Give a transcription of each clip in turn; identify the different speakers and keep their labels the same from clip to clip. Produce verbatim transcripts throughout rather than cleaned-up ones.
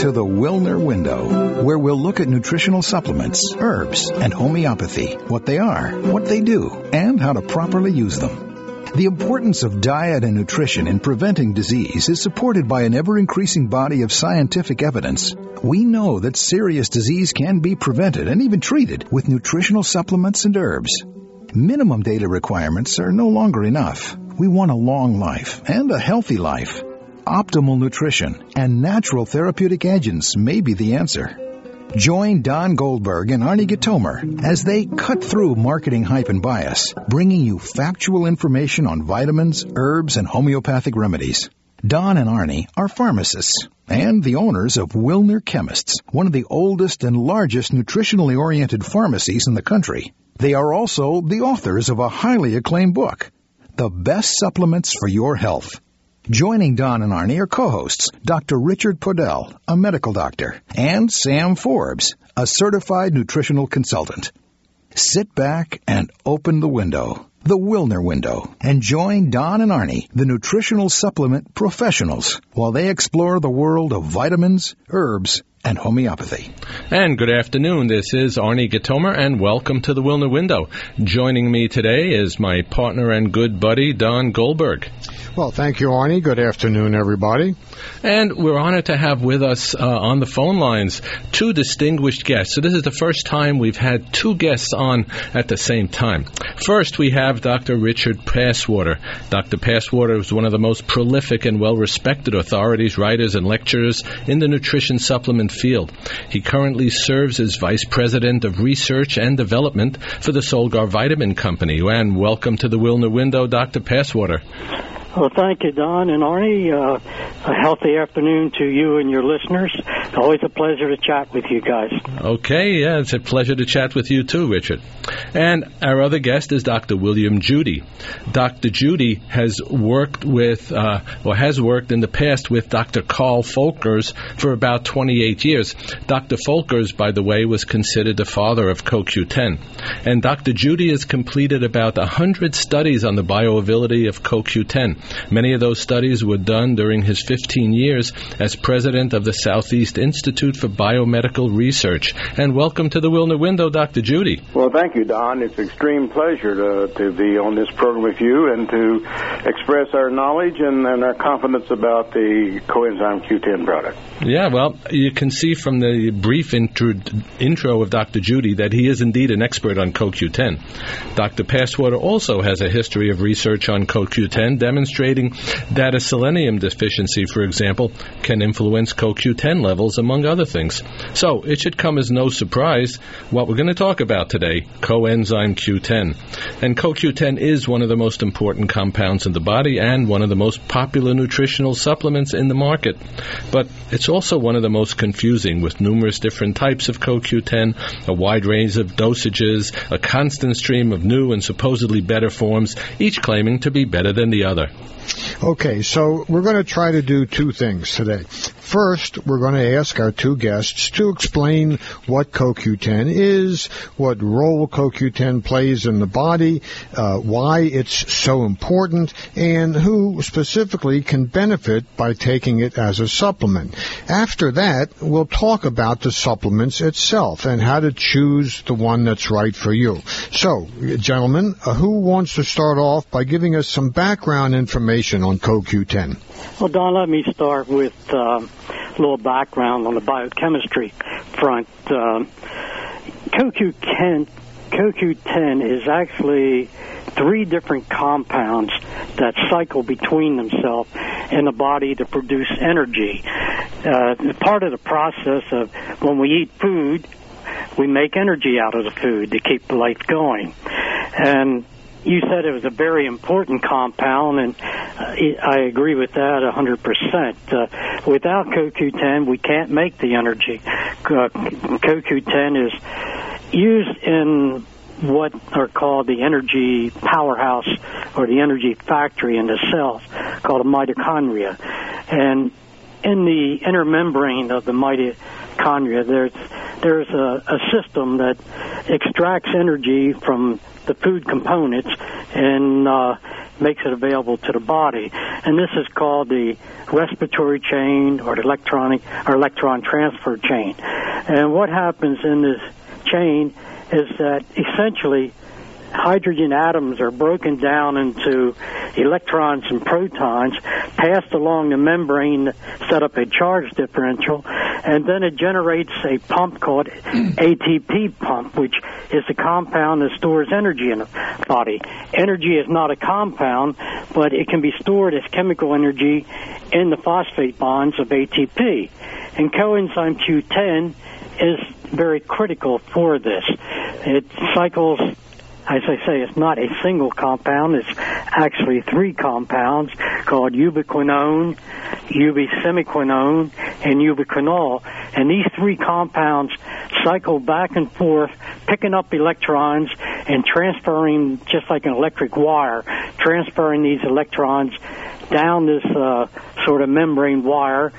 Speaker 1: to the Wilner Window, where we'll look at nutritional supplements, herbs, and homeopathy, what they are, what they do, and how to properly use them. The importance of diet and nutrition in preventing disease is supported by an ever-increasing body of scientific evidence. We know that serious disease can be prevented and even treated with nutritional supplements and herbs. Minimum daily requirements are no longer enough. We want a long life and a healthy life. Optimal nutrition and natural therapeutic agents may be the answer. Join Don Goldberg and Arnie Gitomer as they cut through marketing hype and bias, bringing you factual information on vitamins, herbs, and homeopathic remedies. Don and Arnie are pharmacists and the owners of Wilner Chemists, one of the oldest and largest nutritionally oriented pharmacies in the country. They are also the authors of a highly acclaimed book, The Best Supplements for Your Health. Joining Don and Arnie are co-hosts Doctor Richard Podell, a medical doctor, and Sam Forbes, a certified nutritional consultant. Sit back and open the window, the Wilner Window, and join Don and Arnie, the nutritional supplement professionals, while they explore the world of vitamins, herbs, and homeopathy.
Speaker 2: And good afternoon. This is Arnie Gitomer, and welcome to the Wilner Window. Joining me today is my partner and good buddy, Don Goldberg.
Speaker 3: Well, thank you, Arnie. Good afternoon, everybody.
Speaker 2: And we're honored to have with us uh, on the phone lines two distinguished guests. So this is the first time we've had two guests on at the same time. First, we have Doctor Richard Passwater. Doctor Passwater is one of the most prolific and well-respected authorities, writers, and lecturers in the nutrition supplement field. He currently serves as Vice President of Research and Development for the Solgar Vitamin Company. And welcome to the Wilner Window, Doctor Passwater.
Speaker 4: Well, thank you, Don and Arnie. Uh, a healthy afternoon to you and your listeners. Always a pleasure to chat with you guys.
Speaker 2: Okay, yeah, it's a pleasure to chat with you too, Richard. And our other guest is Doctor William Judy. Doctor Judy has worked with, uh, or has worked in the past with Doctor Carl Folkers for about twenty-eight years. Doctor Folkers, by the way, was considered the father of C O Q ten. And Doctor Judy has completed about one hundred studies on the bioavailability of C O Q ten. Many of those studies were done during his fifteen years as president of the Southeast Institute for Biomedical Research. And welcome to the Wilner Window, Doctor Judy.
Speaker 5: Well, thank you, Don. It's an extreme pleasure to, to be on this program with you and to express our knowledge and, and our confidence about the coenzyme Q ten product.
Speaker 2: Yeah, well, you can see from the brief intro, intro of Doctor Judy that he is indeed an expert on C O Q ten. Doctor Passwater also has a history of research on C O Q ten, demonstrating that a selenium deficiency, for example, can influence C O Q ten levels, among other things. So it should come as no surprise what we're going to talk about today, coenzyme Q ten. And C O Q ten is one of the most important compounds in the body and one of the most popular nutritional supplements in the market. But it's also one of the most confusing, with numerous different types of C O Q ten, a wide range of dosages, a constant stream of new and supposedly better forms, each claiming to be better than the other.
Speaker 3: Okay, so we're going to try to do two things today. First, we're going to ask our two guests to explain what C O Q ten is, what role C O Q ten plays in the body, uh, why it's so important, and who specifically can benefit by taking it as a supplement. After that, we'll talk about the supplements itself and how to choose the one that's right for you. So, gentlemen, uh, who wants to start off by giving us some background information on C O Q ten?
Speaker 4: Well, Don, let me start with uh, a little background on the biochemistry front. Uh, C O Q ten, C O Q ten is actually three different compounds that cycle between themselves in the body to produce energy. Uh, part of the process of when we eat food, we make energy out of the food to keep life going. And you said it was a very important compound, and uh, I agree with that one hundred percent. Uh, without C O Q ten, we can't make the energy. Uh, C O Q ten is used in what are called the energy powerhouse or the energy factory in the cells, called a mitochondria. And in the inner membrane of the mitochondria, there's there's a, a system that extracts energy from the food components and uh, makes it available to the body. And this is called the respiratory chain or the electronic or electron transfer chain. And what happens in this chain is that essentially hydrogen atoms are broken down into electrons and protons, passed along the membrane to set up a charge differential, and then it generates a pump called A T P pump, which is a compound that stores energy in the body. Energy is not a compound, but it can be stored as chemical energy in the phosphate bonds of A T P. And coenzyme Q ten is very critical for this. It cycles, as I say, it's not a single compound. It's actually three compounds called ubiquinone, ubisemiquinone, and ubiquinol. And these three compounds cycle back and forth, picking up electrons and transferring, just like an electric wire, transferring these electrons down this uh, sort of membrane wire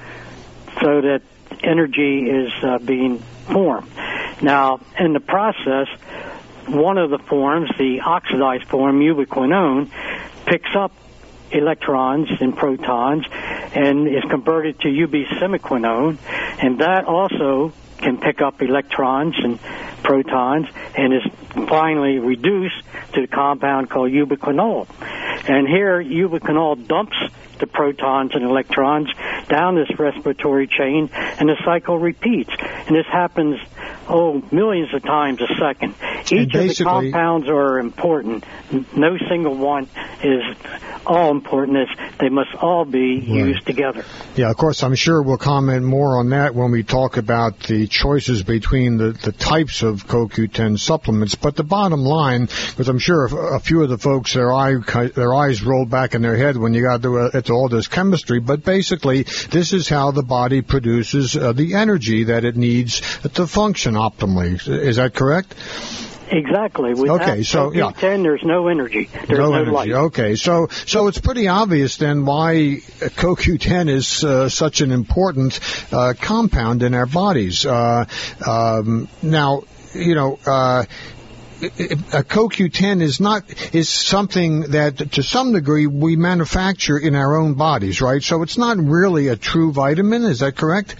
Speaker 4: so that energy is uh, being formed. Now, in the process, one of the forms, the oxidized form, ubiquinone, picks up electrons and protons and is converted to ubisemiquinone, and that also can pick up electrons and protons and is finally reduced to the compound called ubiquinol. And here, ubiquinol dumps the protons and electrons down this respiratory chain, and the cycle repeats. And this happens, oh, millions of times a second. Each of the compounds are important. No single one is all important. It's, they must all be right. used together.
Speaker 3: Yeah, of course, I'm sure we'll comment more on that when we talk about the choices between the, the types of C O Q ten supplements. But the bottom line, because I'm sure a few of the folks, their, eye, their eyes rolled back in their head when you got to, uh, to all this chemistry, but basically this is how the body produces uh, the energy that it needs to function optimally. Is that correct?
Speaker 4: Exactly. Without
Speaker 3: okay, so
Speaker 4: C O Q ten,
Speaker 3: yeah.
Speaker 4: there's no energy. There's
Speaker 3: no,
Speaker 4: no
Speaker 3: energy.
Speaker 4: light.
Speaker 3: Okay, so so it's pretty obvious then why C O Q ten is uh, such an important uh, compound in our bodies. Uh, um, now, you know. Uh, A C O Q ten is not is something that, to some degree, we manufacture in our own bodies, right? So it's not really a true vitamin. Is that correct?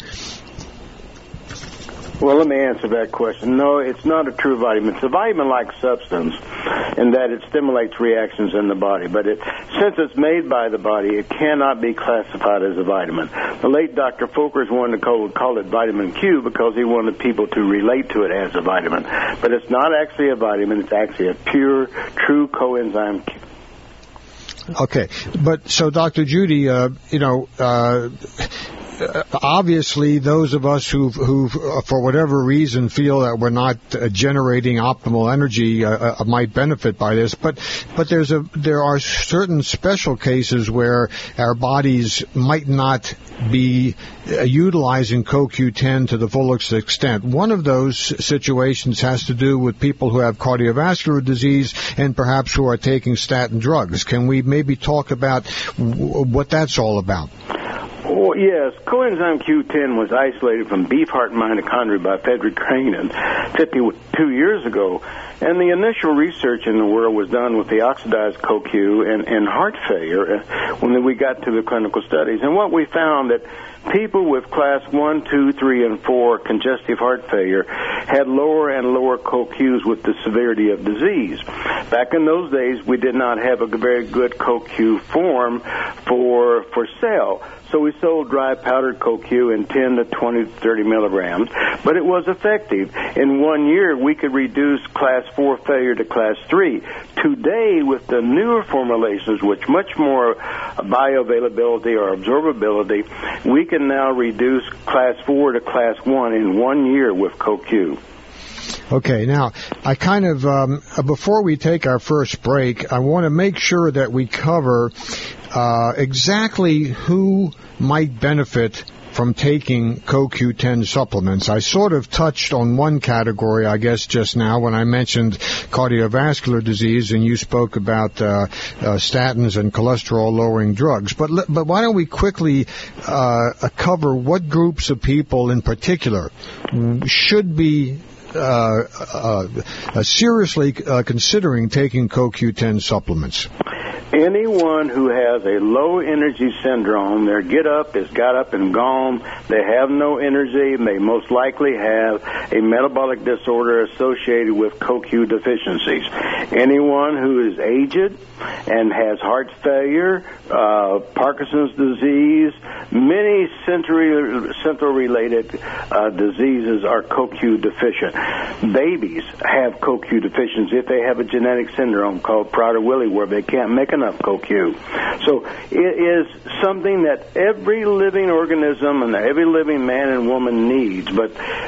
Speaker 5: Well, let me answer that question. No, it's not a true vitamin. It's a vitamin-like substance in that it stimulates reactions in the body. But it, since it's made by the body, it cannot be classified as a vitamin. The late Doctor Folkers wanted to call, call it vitamin Q because he wanted people to relate to it as a vitamin. But it's not actually a vitamin. It's actually a pure, true coenzyme Q.
Speaker 3: Okay. But so, Doctor Judy, uh, you know, uh, obviously, those of us who, who, for whatever reason, feel that we're not uh, generating optimal energy uh, uh, might benefit by this. But, but there's a there are certain special cases where our bodies might not be uh, utilizing C O Q ten to the fullest extent. One of those situations has to do with people who have cardiovascular disease and perhaps who are taking statin drugs. Can we maybe talk about w- what that's all about?
Speaker 5: Oh, yes. Coenzyme Q ten was isolated from beef heart mitochondria by Frederick Crane fifty-two years ago. And the initial research in the world was done with the oxidized C O Q and, and heart failure when we got to the clinical studies. And what we found that people with class one, two, three, and four congestive heart failure had lower and lower C O Qs with the severity of disease. Back in those days, we did not have a very good C O Q form for for sale. So we sold dry powdered C O Q in ten to twenty to thirty milligrams, but it was effective. In one year, we could reduce class four failure to class three. Today, with the newer formulations, which much more bioavailability or absorbability, we can now reduce class four to class one in one year with C O Q.
Speaker 3: Okay, now, I kind of, um, before we take our first break, I want to make sure that we cover uh, exactly who might benefit from taking C O Q ten supplements. I sort of touched on one category, I guess, just now when I mentioned cardiovascular disease, and you spoke about uh, uh, statins and cholesterol-lowering drugs. But but why don't we quickly uh, cover what groups of people in particular should be Uh, uh, uh, seriously uh, considering taking C O Q ten supplements?
Speaker 5: Anyone who has a low energy syndrome, their get up is got up and gone, they have no energy, they most likely have a metabolic disorder associated with C O Q deficiencies. Anyone who is aged and has heart failure, uh, Parkinson's disease, many central-related uh, diseases are C O Q deficient. Babies have C O Q deficiency if they have a genetic syndrome called Prader-Willi, where they can't make enough C O Q. So it is something that every living organism and every living man and woman needs. But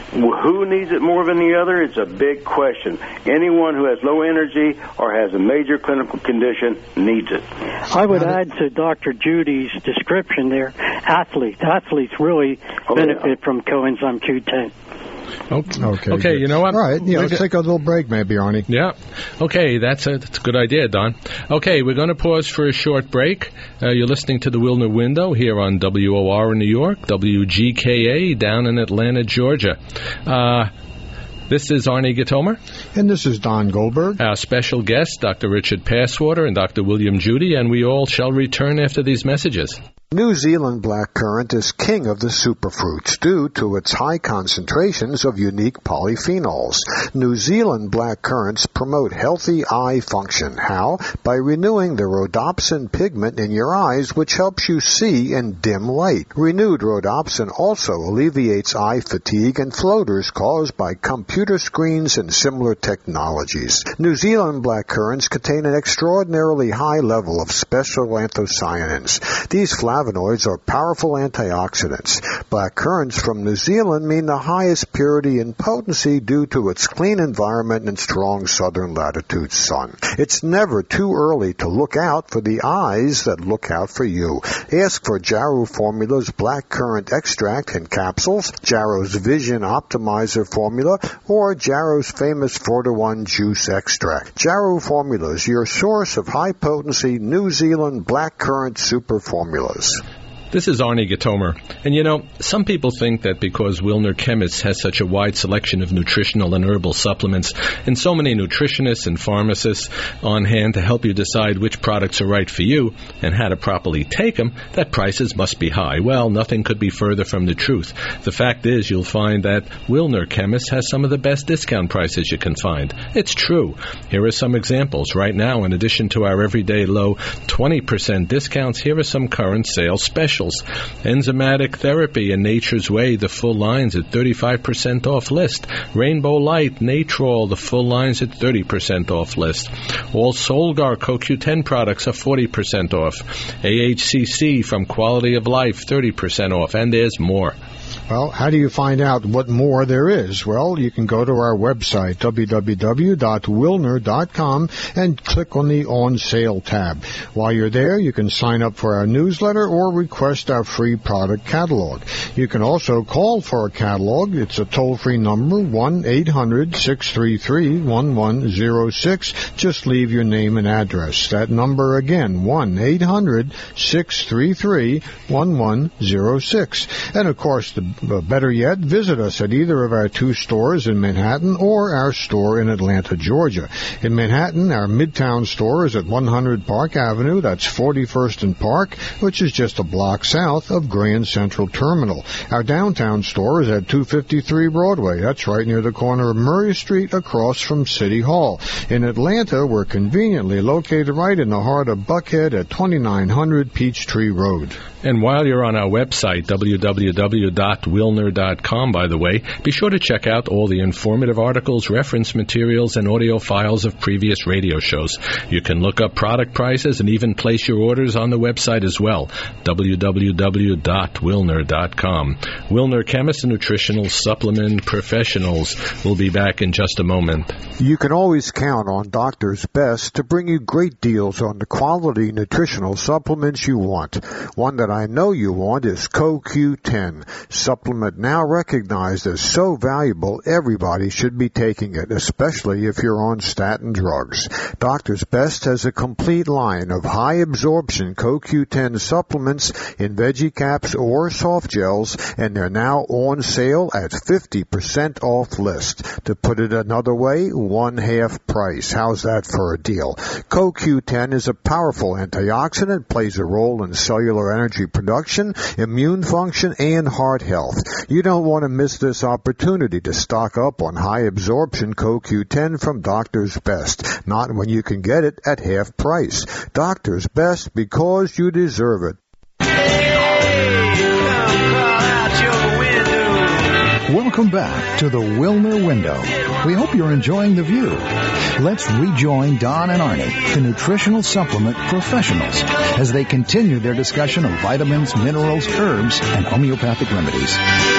Speaker 5: who needs it more than the other? It's a big question. Anyone who has low energy or has a major clinical condition needs it.
Speaker 4: I would add to Doctor Judy's description there, athletes. Athletes really oh, benefit yeah. from coenzyme Q ten.
Speaker 2: Okay. Okay, okay you know what?
Speaker 3: All right, yeah, let's take a little break maybe, Arnie.
Speaker 2: Yeah. Okay, that's a, that's a good idea, Don. Okay, we're going to pause for a short break. Uh, you're listening to the Wilner Window here on W O R in New York, W G K A down in Atlanta, Georgia. Uh, this is Arnie Gitomer.
Speaker 3: And this is Don Goldberg.
Speaker 2: Our special guests, Doctor Richard Passwater and Doctor William Judy, and we all shall return after these messages.
Speaker 6: New Zealand blackcurrant is king of the superfruits due to its high concentrations of unique polyphenols. New Zealand blackcurrants promote healthy eye function. How? By renewing the rhodopsin pigment in your eyes, which helps you see in dim light. Renewed rhodopsin also alleviates eye fatigue and floaters caused by computer screens and similar technologies. New Zealand blackcurrants contain an extraordinarily high level of special anthocyanins. These flavonoids are powerful antioxidants. Blackcurrants from New Zealand mean the highest purity and potency due to its clean environment and strong southern latitude sun. It's never too early to look out for the eyes that look out for you. Ask for Jarrow Formula's blackcurrant extract in capsules, Jarrow's Vision Optimizer formula, or Jarrow's famous four to one juice extract. Jarrow Formulas, your source of high-potency New Zealand blackcurrant super formulas.
Speaker 2: This is Arnie Gitomer. And you know, some people think that because Wilner Chemists has such a wide selection of nutritional and herbal supplements and so many nutritionists and pharmacists on hand to help you decide which products are right for you and how to properly take them, that prices must be high. Well, nothing could be further from the truth. The fact is, you'll find that Wilner Chemists has some of the best discount prices you can find. It's true. Here are some examples. Right now, in addition to our everyday low twenty percent discounts, here are some current sales specials. Enzymatic Therapy and Nature's Way, the full lines at thirty-five percent off list. Rainbow Light, Natrol, the full lines at thirty percent off list. All Solgar C O Q ten products are forty percent off. A H C C from Quality of Life, thirty percent off, and there's more.
Speaker 3: Well, how do you find out what more there is? Well, you can go to our website, w w w dot wilner dot com, and click on the On Sale tab. While you're there, you can sign up for our newsletter or request our free product catalog. You can also call for a catalog. It's a toll-free number, one eight hundred six three three one one zero six. Just leave your name and address. That number again, one eight hundred six three three one one zero six. And, of course, the Uh, better yet, visit us at either of our two stores in Manhattan or our store in Atlanta, Georgia. In Manhattan, our Midtown store is at one hundred Park Avenue. That's forty-first and Park, which is just a block south of Grand Central Terminal. Our downtown store is at two fifty-three Broadway. That's right near the corner of Murray Street across from City Hall. In Atlanta, we're conveniently located right in the heart of Buckhead at twenty-nine hundred Peachtree Road.
Speaker 2: And while you're on our website, w w w dot wilner dot com, by the way, be sure to check out all the informative articles, reference materials, and audio files of previous radio shows. You can look up product prices and even place your orders on the website as well, w w w dot wilner dot com. Wilner Chemists and Nutritional Supplement Professionals will be back in just a moment.
Speaker 6: You can always count on Doctor's Best to bring you great deals on the quality nutritional supplements you want. One that I know you want is C O Q ten. supplement now recognized as so valuable everybody should be taking it, especially if you're on statin drugs. Doctor's Best has a complete line of high-absorption C O Q ten supplements in veggie caps or soft gels, and they're now on sale at fifty percent off list. To put it another way, one half price. How's that for a deal? C O Q ten is a powerful antioxidant, plays a role in cellular energy production, immune function, and heart health. You don't want to miss this opportunity to stock up on high-absorption C O Q ten from Doctor's Best. Not when you can get it at half price. Doctor's Best, because you deserve it.
Speaker 1: Welcome back to the Wilmer Window. We hope you're enjoying the view. Let's rejoin Don and Arnie, the nutritional supplement professionals, as they continue their discussion of vitamins, minerals, herbs, and homeopathic remedies.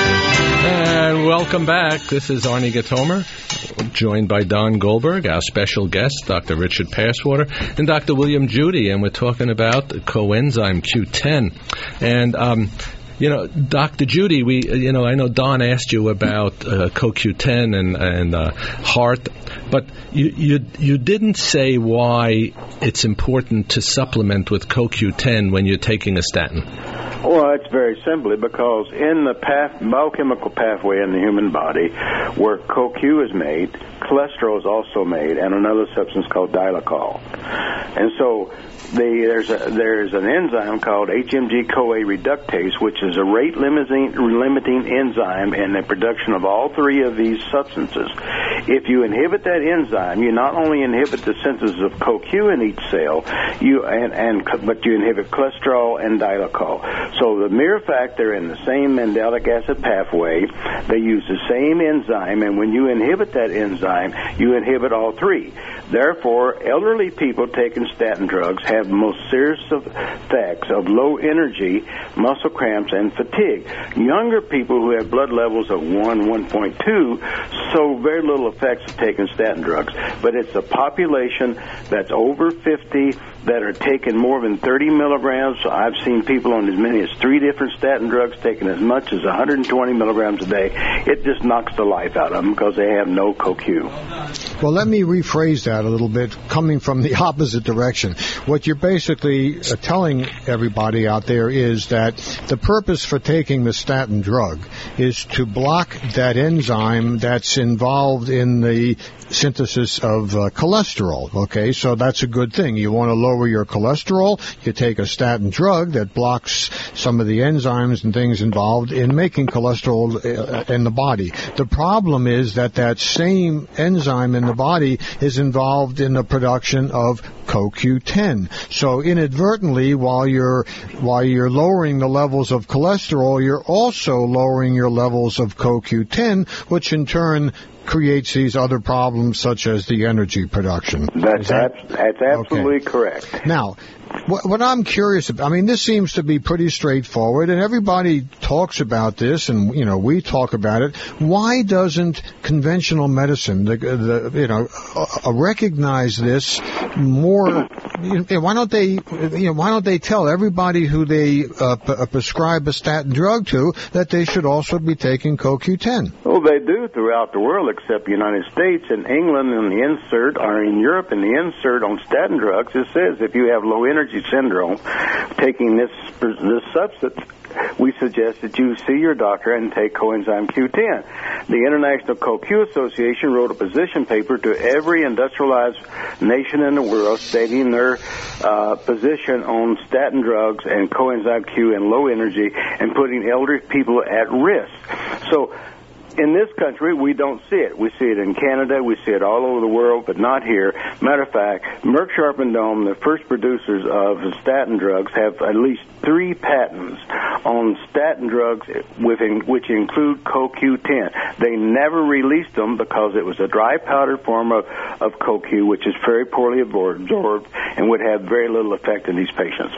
Speaker 2: And welcome back. This is Arnie Gatomer, joined by Don Goldberg, our special guest, Doctor Richard Passwater, and Doctor William Judy, and we're talking about coenzyme Q ten. And um You know, Doctor Judy, we, you know, I know Don asked you about uh, C O Q ten and and uh, heart, but you, you you didn't say why it's important to supplement with C O Q ten when you're taking a statin.
Speaker 5: Well, it's very simply because in the path, biochemical pathway in the human body where C O Q is made, cholesterol is also made, and another substance called dilacol. And so the, there's a, there's an enzyme called H M G-CoA reductase, which is a rate limiting, limiting enzyme in the production of all three of these substances. If you inhibit that enzyme, you not only inhibit the synthesis of C O Q in each cell, you and, and but you inhibit cholesterol and dilacol. So the mere fact they're in the same mandelic acid pathway, they use the same enzyme, and when you inhibit that enzyme, you inhibit all three. Therefore, elderly people taking statin drugs have the most serious effects of low energy, muscle cramps, and fatigue. Younger people who have blood levels of one, one point two, so very little effects of taking statin drugs. But it's a population that's over fifty that are taking more than thirty milligrams. I've seen people on as many as three different statin drugs taking as much as one hundred twenty milligrams a day. It just knocks the life out of them because they have no C O Q.
Speaker 3: Well, let me rephrase that a little bit, coming from the opposite direction. What you're basically uh, telling everybody out there is that the purpose for taking the statin drug is to block that enzyme that's involved in the synthesis of uh, cholesterol. Okay, so that's a good thing. You want to lower your cholesterol, you take a statin drug that blocks some of the enzymes and things involved in making cholesterol uh, in the body. The problem is that that same enzyme in the body is involved in the production of C O Q ten. So inadvertently, while you're while you're lowering the levels of cholesterol, you're also lowering your levels of C O Q ten, which in turn creates these other problems such as the energy production.
Speaker 5: That's
Speaker 3: that,
Speaker 5: ab- that's absolutely
Speaker 3: okay.
Speaker 5: correct.
Speaker 3: Now, what, what I'm curious about, I mean, this seems to be pretty straightforward, and everybody talks about this, and, you know, we talk about it. Why doesn't conventional medicine, the, the you know, uh, recognize this more? You know, why don't they, you know, why don't they tell everybody who they uh, p- prescribe a statin drug to that they should also be taking C O Q ten?
Speaker 5: Well, they do throughout the world, except the United States. In England, in the insert, or in Europe, in the insert on statin drugs, it says if you have low energy syndrome, taking this this substance, we suggest that you see your doctor and take coenzyme Q ten. The International C O Q Association wrote a position paper to every industrialized nation in the world stating their uh, position on statin drugs and coenzyme Q and low energy and putting elderly people at risk. So in this country, we don't see it. We see it in Canada. We see it all over the world, but not here. Matter of fact, Merck Sharp and Dohme, the first producers of statin drugs, have at least three patents on statin drugs within, which include C O Q ten. They never released them because it was a dry powder form of, of C O Q, which is very poorly absorbed and would have very little effect in these patients.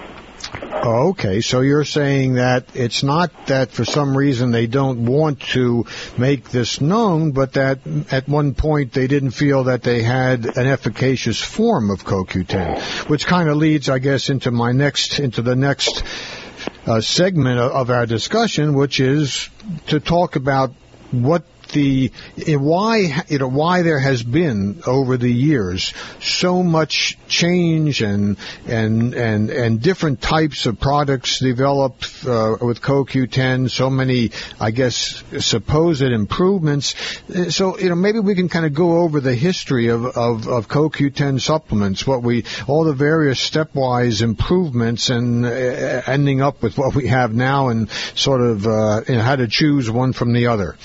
Speaker 3: Okay, so you're saying that it's not that for some reason they don't want to make this known, but that at one point they didn't feel that they had an efficacious form of C O Q ten, which kind of leads, I guess, into my next, into the next uh, segment of, of our discussion, which is to talk about what the why you know why there has been over the years so much change and and and and different types of products developed uh, with C O Q ten, so many I guess supposed improvements. So you know maybe we can kind of go over the history of of, of C O Q ten supplements, what we all the various stepwise improvements, and uh, ending up with what we have now, and sort of uh, you know, how to choose one from the other.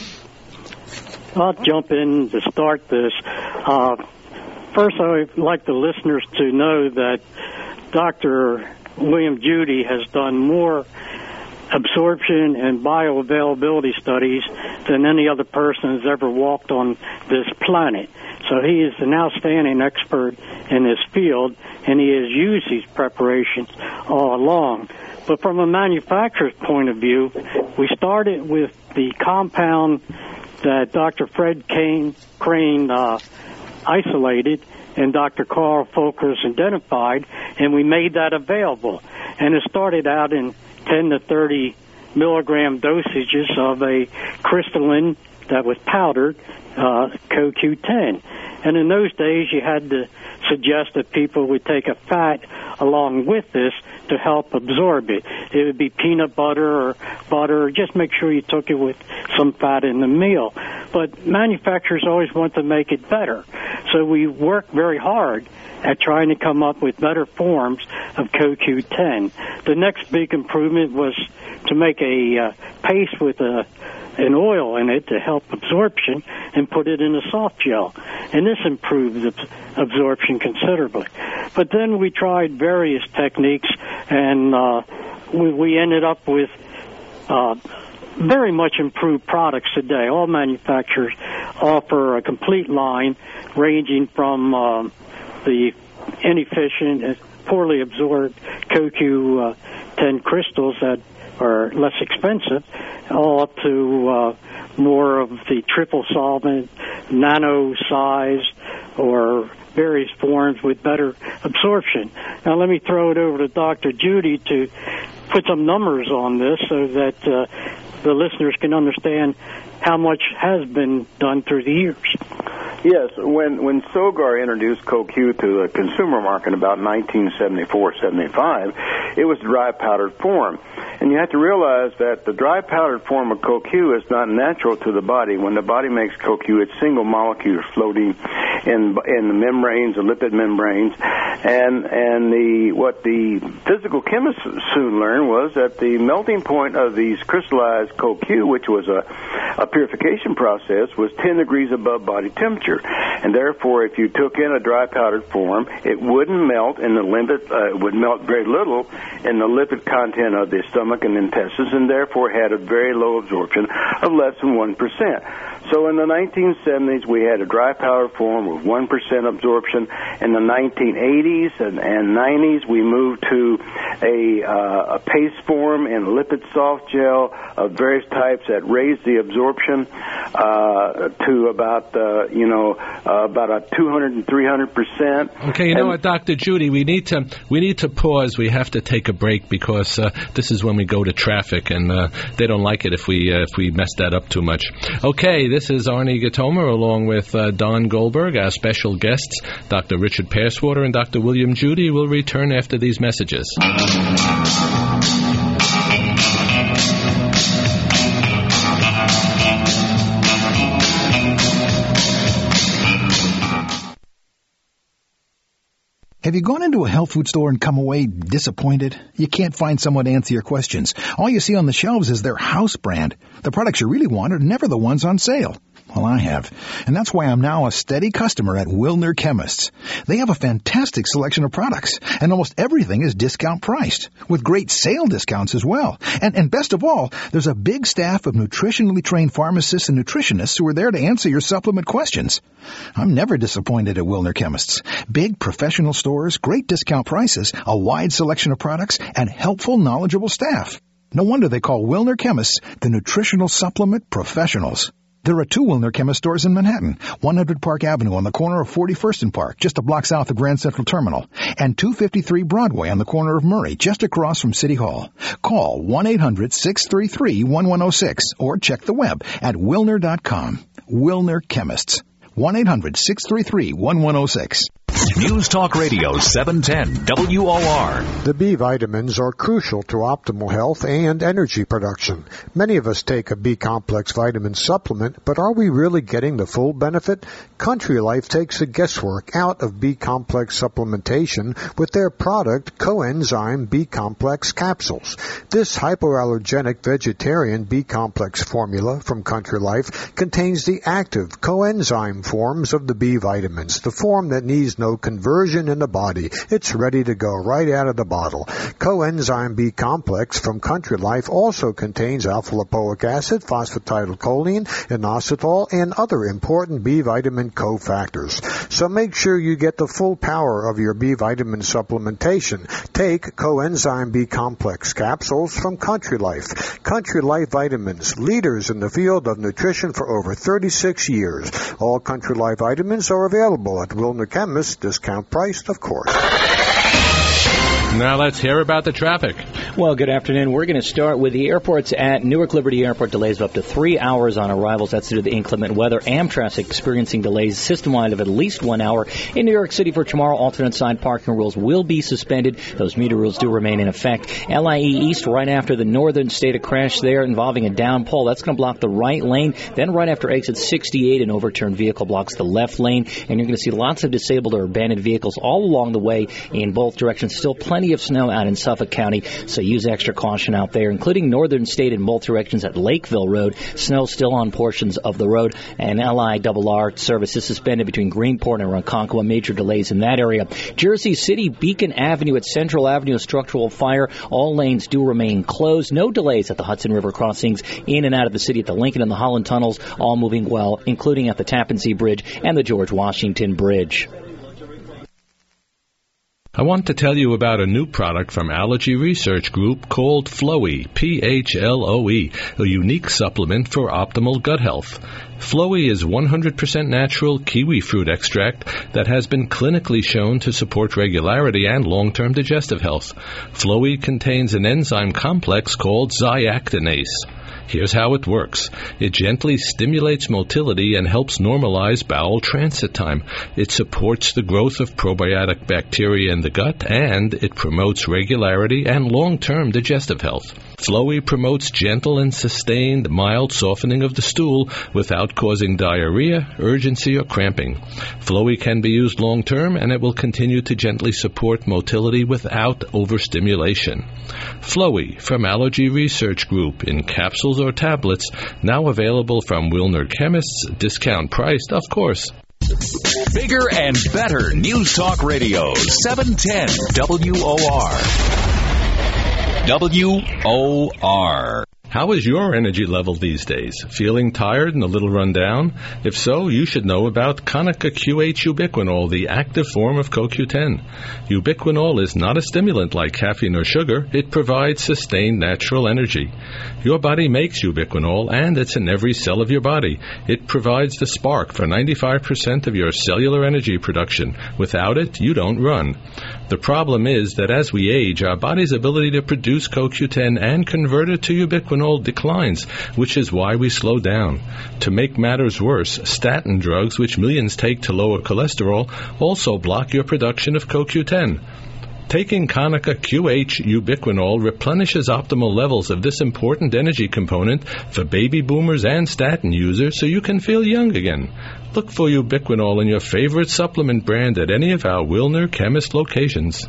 Speaker 4: I'll jump in to start this. Uh, first, I would like the listeners to know that Doctor William Judy has done more absorption and bioavailability studies than any other person has ever walked on this planet. So he is an outstanding expert in this field, and he has used these preparations all along. But from a manufacturer's point of view, we started with the compound that Doctor Fred Kane, Crane uh, isolated and Doctor Carl Folkers identified, and we made that available. And it started out in ten to thirty milligram dosages of a crystalline that was powdered, uh, C O Q ten. And in those days, you had to suggest that people would take a fat along with this to help absorb it. It would be peanut butter or butter. Just make sure you took it with some fat in the meal. But manufacturers always want to make it better. So we work very hard at trying to come up with better forms of C O Q ten. The next big improvement was to make a uh, paste with a an oil in it to help absorption and put it in a soft gel. And this improved the absorption considerably. But then we tried various techniques, and uh, we, we ended up with uh, very much improved products today. All manufacturers offer a complete line ranging from uh, the inefficient and poorly absorbed C O Q ten crystals that are less expensive, all up to uh, more of the triple solvent, nano size, or various forms with better absorption. Now let me throw it over to Doctor Judy to put some numbers on this so that uh, the listeners can understand how much has been done through the years.
Speaker 5: Yes, when when Sogar introduced C O Q to the consumer market in about nineteen seventy-four seventy-five, it was dry powdered form. And you have to realize that the dry powdered form of C O Q is not natural to the body. When the body makes C O Q, it's single molecules floating in in the membranes, the lipid membranes. And and the what the physical chemists soon learned was that the melting point of these crystallized C O Q, which was a, a purification process, was ten degrees above body temperature. And therefore, if you took in a dry powdered form, it wouldn't melt in the lipid, uh, it would melt very little in the lipid content of the stomach and intestines, and therefore had a very low absorption of less than one percent. So in the nineteen seventies, we had a dry powder form with one percent absorption. In the nineteen eighties and, and nineties, we moved to a, uh, a paste form and lipid soft gel of various types that raised the absorption uh, to about, uh, you know, uh, about a two hundred and three hundred percent.
Speaker 2: Okay, you know what, Doctor Judy, we need to we need to pause. We have to take a break because uh, this is when we go to traffic, and uh, they don't like it if we uh, if we mess that up too much. Okay, this is Arnie Gatomer along with uh, Don Goldberg, our special guests, Doctor Richard Passwater and Doctor William Judy. Will return after these messages.
Speaker 1: Have you gone into a health food store and come away disappointed? You can't find someone to answer your questions. All you see on the shelves is their house brand. The products you really want are never the ones on sale. Well, I have. And that's why I'm now a steady customer at Wilner Chemists. They have a fantastic selection of products, and almost everything is discount priced, with great sale discounts as well. And, and best of all, there's a big staff of nutritionally trained pharmacists and nutritionists who are there to answer your supplement questions. I'm never disappointed at Wilner Chemists. Big professional stores, great discount prices, a wide selection of products, and helpful, knowledgeable staff. No wonder they call Wilner Chemists the nutritional supplement professionals. There are two Wilner Chemist stores in Manhattan, one hundred Park Avenue on the corner of forty-first and Park, just a block south of Grand Central Terminal, and two fifty-three Broadway on the corner of Murray, just across from City Hall. Call one eight hundred six three three one one zero six or check the web at wilner dot com. Wilner Chemists. one eight hundred six three three one one zero six.
Speaker 7: News Talk Radio seven ten W O R.
Speaker 6: The B vitamins are crucial to optimal health and energy production. Many of us take a B-complex vitamin supplement, but are we really getting the full benefit? Country Life takes the guesswork out of B-complex supplementation with their product Coenzyme B-complex capsules. This hypoallergenic vegetarian B-complex formula from Country Life contains the active coenzyme forms of the B vitamins, the form that needs no conversion in the body. It's ready to go right out of the bottle. Coenzyme B complex from Country Life also contains alpha-lipoic acid, phosphatidylcholine, inositol, and other important B vitamin cofactors. So make sure you get the full power of your B vitamin supplementation. Take Coenzyme B complex capsules from Country Life. Country Life vitamins, leaders in the field of nutrition for over thirty-six years. All Country Life vitamins are available at Wilner Chemist, discount priced, of course.
Speaker 2: Now let's hear about the traffic.
Speaker 8: Well, good afternoon. We're going to start with the airports at Newark Liberty Airport. Delays of up to three hours on arrivals. That's due to the inclement weather. Amtrak experiencing delays system-wide of at least one hour. In New York City for tomorrow, alternate side parking rules will be suspended. Those meter rules do remain in effect. L I E East, right after the Northern State, a crash there involving a down pole. That's going to block the right lane. Then right after exit sixty-eight, an overturned vehicle blocks the left lane. And you're going to see lots of disabled or abandoned vehicles all along the way in both directions. Still plenty of snow out in Suffolk County, so use extra caution out there, including Northern State in both directions at Lakeville Road. Snow still on portions of the road, and L I R R service is suspended between Greenport and Ronkonkoma. Major delays in that area. Jersey City, Beacon Avenue at Central Avenue, a structural fire. All lanes do remain closed. No delays at the Hudson River crossings in and out of the city at the Lincoln and the Holland tunnels, all moving well, including at the Tappan Zee Bridge and the George Washington Bridge.
Speaker 2: I want to tell you about a new product from Allergy Research Group called Floe, P H L O E, a unique supplement for optimal gut health. Floe is one hundred percent natural kiwi fruit extract that has been clinically shown to support regularity and long-term digestive health. Floe contains an enzyme complex called zyactinase. Here's how it works. It gently stimulates motility and helps normalize bowel transit time. It supports the growth of probiotic bacteria in the gut, and it promotes regularity and long-term digestive health. Floe promotes gentle and sustained mild softening of the stool without causing diarrhea, urgency, or cramping. Floe can be used long-term, and it will continue to gently support motility without overstimulation. Floe from Allergy Research Group in capsules or tablets, now available from Wilner Chemists, discount priced, of course.
Speaker 7: Bigger and better News Talk Radio, seven ten W O R. W O R.
Speaker 2: How is your energy level these days? Feeling tired and a little run down? If so, you should know about Konica Q H Ubiquinol, the active form of C O Q ten. Ubiquinol is not a stimulant like caffeine or sugar. It provides sustained natural energy. Your body makes ubiquinol, and it's in every cell of your body. It provides the spark for ninety-five percent of your cellular energy production. Without it, you don't run. The problem is that as we age, our body's ability to produce C O Q ten and convert it to ubiquinol declines, which is why we slow down. To make matters worse, statin drugs, which millions take to lower cholesterol, also block your production of C O Q ten. Taking Konica Q H Ubiquinol replenishes optimal levels of this important energy component for baby boomers and statin users so you can feel young again. Look for Ubiquinol in your favorite supplement brand at any of our Wilner Chemist locations.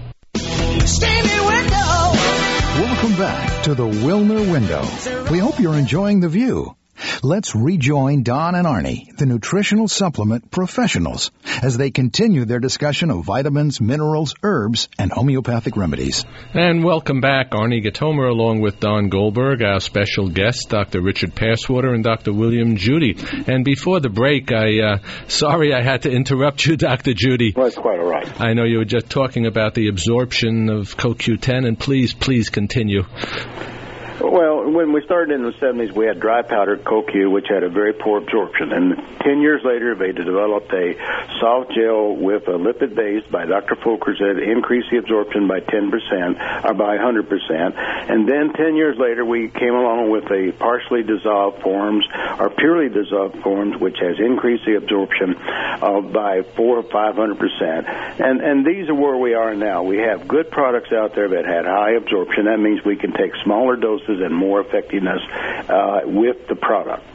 Speaker 1: Welcome back to the Wilner Window. We hope you're enjoying the view. Let's rejoin Don and Arnie, the nutritional supplement professionals, as they continue their discussion of vitamins, minerals, herbs, and homeopathic remedies.
Speaker 2: And welcome back, Arnie Gatomer, along with Don Goldberg, our special guests, Doctor Richard Passwater and Doctor William Judy. And before the break, I, uh, sorry I had to interrupt you, Doctor Judy.
Speaker 5: Well, that's quite all right.
Speaker 2: I know you were just talking about the absorption of C O Q ten, and please, please continue.
Speaker 5: Well, Well, when we started in the seventies, we had dry powder CoQ, which had a very poor absorption. And ten years later, they developed a soft gel with a lipid base by Doctor Folkers that increased the absorption by ten percent, or by one hundred percent. And then ten years later, we came along with a partially dissolved forms, or purely dissolved forms, which has increased the absorption uh, by four or five hundred percent. And, and these are where we are now. We have good products out there that had high absorption. That means we can take smaller doses and more effectiveness uh, with the product.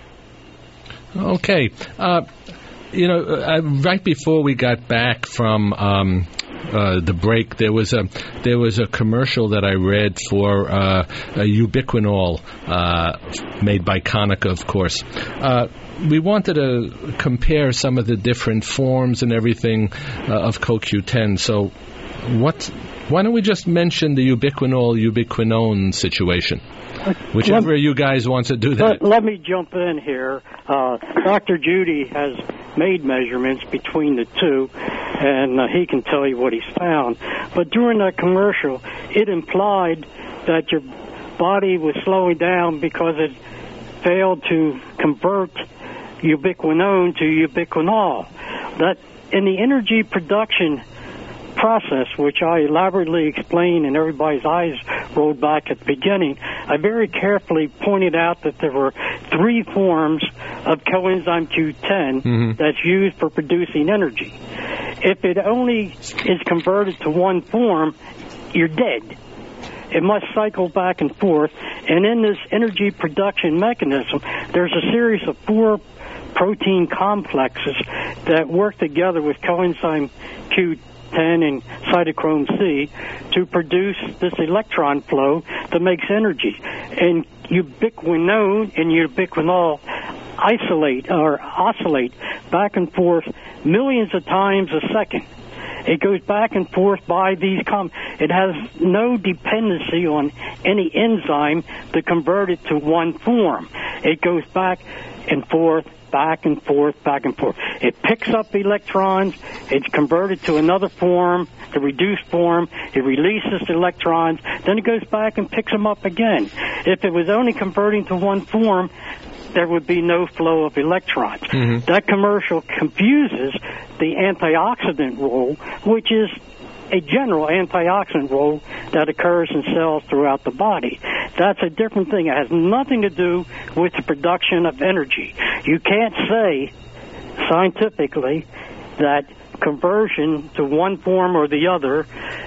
Speaker 2: Okay. Uh, you know, uh, right before we got back from um, uh, the break, there was a there was a commercial that I read for uh, a ubiquinol uh, made by Konica, of course. Uh, we wanted to compare some of the different forms and everything uh, of C O Q ten. So, what? Why don't we just mention the ubiquinol ubiquinone situation? Whichever
Speaker 4: let,
Speaker 2: you guys want to do that.
Speaker 4: Let, let me jump in here. Uh, Doctor Judy has made measurements between the two, and uh, he can tell you what he's found. But during that commercial, it implied that your body was slowing down because it failed to convert ubiquinone to ubiquinol. That in the energy production process, which I elaborately explained and everybody's eyes rolled back at the beginning, I very carefully pointed out that there were three forms of coenzyme Q ten mm-hmm. that's used for producing energy. If it only is converted to one form, you're dead. It must cycle back and forth, and in this energy production mechanism, there's a series of four protein complexes that work together with coenzyme Q ten and cytochrome C to produce this electron flow that makes energy. And ubiquinone and ubiquinol isolate or oscillate back and forth millions of times a second. It goes back and forth by these com. It has no dependency on any enzyme to convert it to one form. It goes back and forth, back and forth, back and forth. It picks up electrons, it's converted to another form, the reduced form, it releases the electrons, then it goes back and picks them up again. If it was only converting to one form, there would be no flow of electrons. Mm-hmm. That commercial confuses the antioxidant role, which is a general antioxidant role that occurs in cells throughout the body. That's a different thing. It has nothing to do with the production of energy. You can't say scientifically that conversion to one form or the other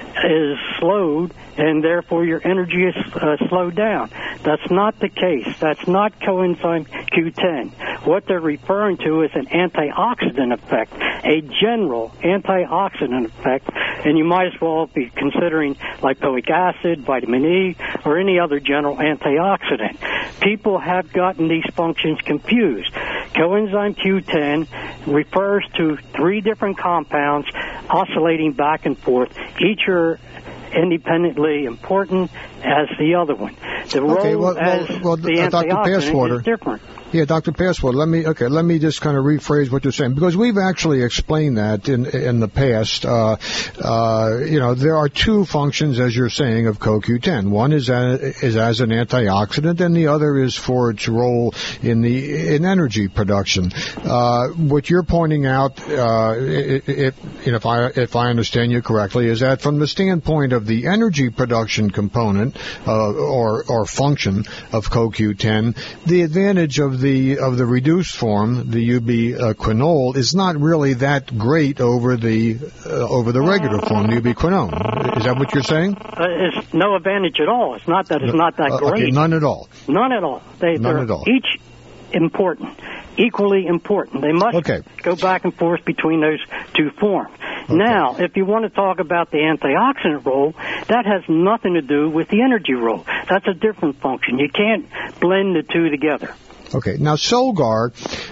Speaker 4: is slowed and therefore your energy is uh, slowed down. That's not the case. That's not coenzyme Q ten. What they're referring to is an antioxidant effect, a general antioxidant effect, and you might as well be considering lipoic acid, vitamin E, or any other general antioxidant. People have gotten these functions confused. Coenzyme Q ten refers to three different compounds oscillating back and forth. Each are independently important as the other one. The role
Speaker 3: okay, well,
Speaker 4: as
Speaker 3: well, well,
Speaker 4: the
Speaker 3: uh, Doctor Passwater
Speaker 4: is different.
Speaker 3: Yeah, Doctor Passwater, let me okay, let me just kind of rephrase what you're saying, because we've actually explained that in in the past. Uh, uh, you know, there are two functions, as you're saying, of C O Q ten. One is as, is as an antioxidant, and the other is for its role in the in energy production. Uh, what you're pointing out, uh, if you know, if I if I understand you correctly, is that from the standpoint of the energy production component uh, or or function of C O Q ten, the advantage of the of the reduced form, the ubiquinol, is not really that great over the uh, over the regular form, the ubiquinone. Is that what you're saying?
Speaker 4: Uh, it's no advantage at all. It's not that it's not that
Speaker 3: uh,
Speaker 4: great.
Speaker 3: Okay, none at all.
Speaker 4: None at all. They,
Speaker 3: none at all.
Speaker 4: Each important, equally important. They must
Speaker 3: okay.
Speaker 4: go back and forth between those two forms. Okay. Now, if you want to talk about the antioxidant role, that has nothing to do with the energy role. That's a different function. You can't blend the two together.
Speaker 3: Okay. Now, Solgar,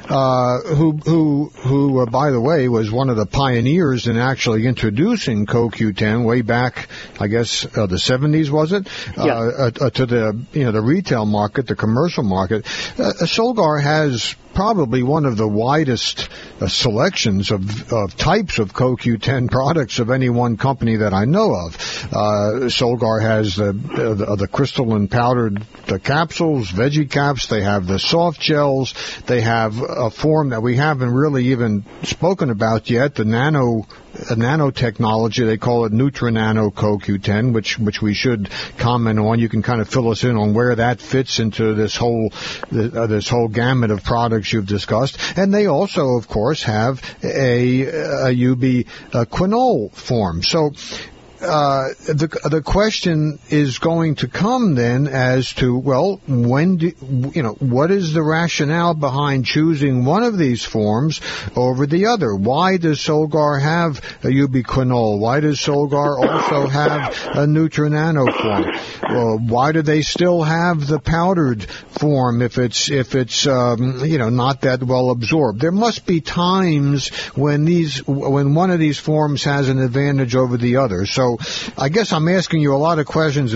Speaker 3: uh, who, who, who, uh, by the way, was one of the pioneers in actually introducing C O Q ten way back, I guess, uh, the seventies, was it?
Speaker 4: Yeah.
Speaker 3: Uh, uh, to the, you know, the retail market, the commercial market. Uh, Solgar has probably one of the widest uh, selections of, of types of Co Q ten products of any one company that I know of. Uh, Solgar has the, the, the crystalline powdered the capsules, veggie caps. They have the soft gels. They have a form that we haven't really even spoken about yet, the nano uh, nanotechnology. They call it Nutri-Nano Co Q ten, which which we should comment on. You can kind of fill us in on where that fits into this whole uh, this whole gamut of products you've discussed. And they also, of course, have a, a U B a quinol form. So Uh, the the question is going to come then as to, well, when do, you know, what is the rationale behind choosing one of these forms over the other? Why does Solgar have a ubiquinol? Why does Solgar also have a Nutri-Nano form? Well, why do they still have the powdered form if it's if it's um, you know, not that well absorbed? There must be times when these when one of these forms has an advantage over the other. So I guess I'm asking you a lot of questions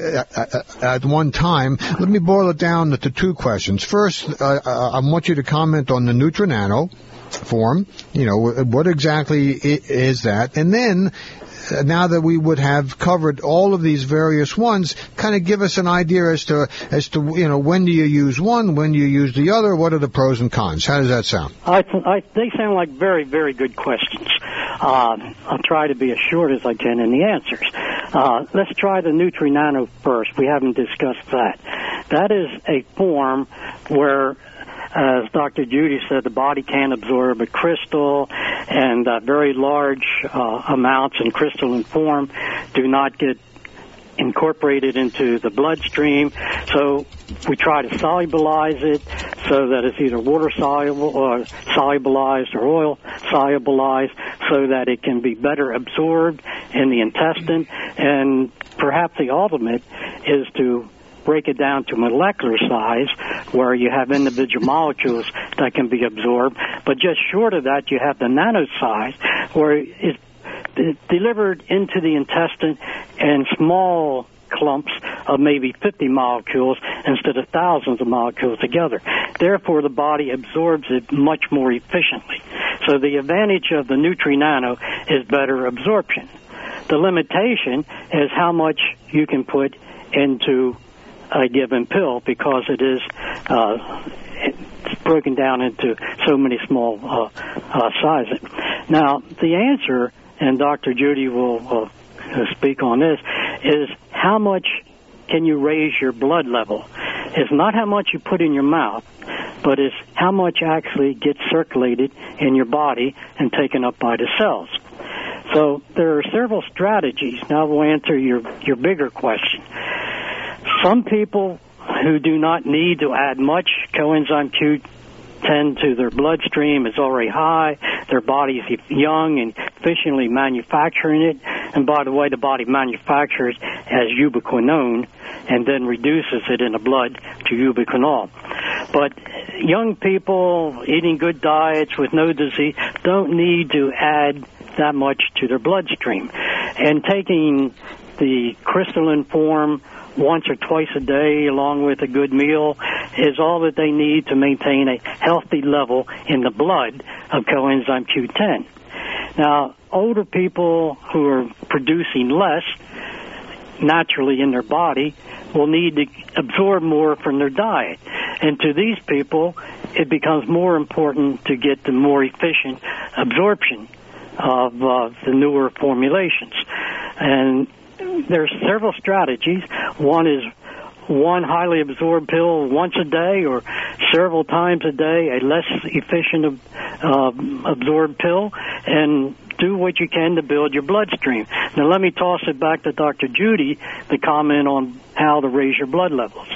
Speaker 3: at, at one time. Let me boil it down to two questions. First, uh, I want you to comment on the Nutri-Nano form. You know, what exactly is that? And then, now that we would have covered all of these various ones, kind of give us an idea as to, as to, you know, when do you use one, when do you use the other, what are the pros and cons? How does that sound?
Speaker 4: I, I, they sound like very, very good questions. Uh, I'll try to be as short as I can in the answers. Uh, let's try the Nutri-Nano first. We haven't discussed that. That is a form where, as Doctor Judy said, the body can absorb a crystal, and uh, very large uh, amounts in crystalline form do not get incorporated into the bloodstream. So we try to solubilize it so that it's either water soluble or solubilized or oil solubilized, so that it can be better absorbed in the intestine. And perhaps the ultimate is to break it down to molecular size, where you have individual molecules that can be absorbed. But just short of that, you have the nano size, where it's delivered into the intestine in small clumps of maybe fifty molecules instead of thousands of molecules together. Therefore, the body absorbs it much more efficiently. So the advantage of the Nutri-Nano is better absorption. The limitation is how much you can put into a given pill, because it is uh, it's broken down into so many small uh, uh, sizes. Now, the answer, and Doctor Judy will uh, speak on this, is how much can you raise your blood level? It's not how much you put in your mouth, but it's how much actually gets circulated in your body and taken up by the cells. So there are several strategies. Now we'll answer your, your bigger question. Some people who do not need to add much coenzyme Q ten to their bloodstream is already high. Their body is young and efficiently manufacturing it. And by the way, the body manufactures as ubiquinone and then reduces it in the blood to ubiquinol. But young people eating good diets with no disease don't need to add that much to their bloodstream. And taking the crystalline form once or twice a day along with a good meal is all that they need to maintain a healthy level in the blood of coenzyme Q ten. Now, older people who are producing less naturally in their body will need to absorb more from their diet. And to these people, it becomes more important to get the more efficient absorption of uh, the newer formulations. And there's several strategies. One is one highly absorbed pill once a day or several times a day, a less efficient uh, absorbed pill, and do what you can to build your bloodstream. Now let me toss it back to Doctor Judy to comment on how to raise your blood levels.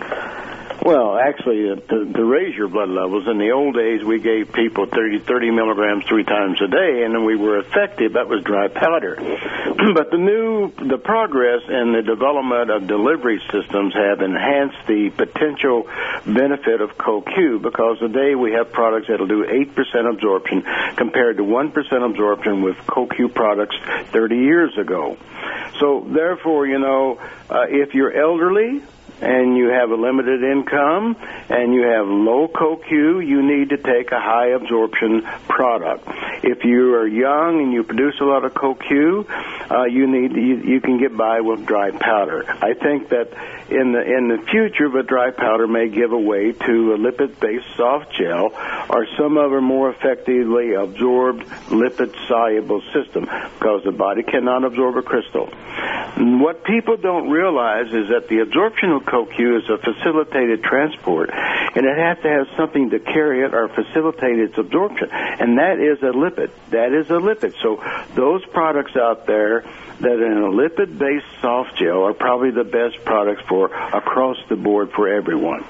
Speaker 5: Well, actually, uh, to, to raise your blood levels, in the old days, we gave people thirty, thirty milligrams three times a day, and then we were effective. That was dry powder. But the new, the progress and the development of delivery systems have enhanced the potential benefit of Co Q, because today we have products that will do eight percent absorption compared to one percent absorption with Co Q products thirty years ago. So, therefore, you know, uh, if you're elderly, and you have a limited income, and you have low C O Q, you need to take a high absorption product. If you are young and you produce a lot of C O Q, uh, you need you, you can get by with dry powder. I think that in the in the future, the dry powder may give away to a lipid-based soft gel or some other more effectively absorbed lipid-soluble system, because the body cannot absorb a crystal. What people don't realize is that the absorption of C O Q is a facilitated transport, and it has to have something to carry it or facilitate its absorption, and that is a lipid. That is a lipid. So those products out there that are in a lipid-based soft gel are probably the best products for across the board for everyone.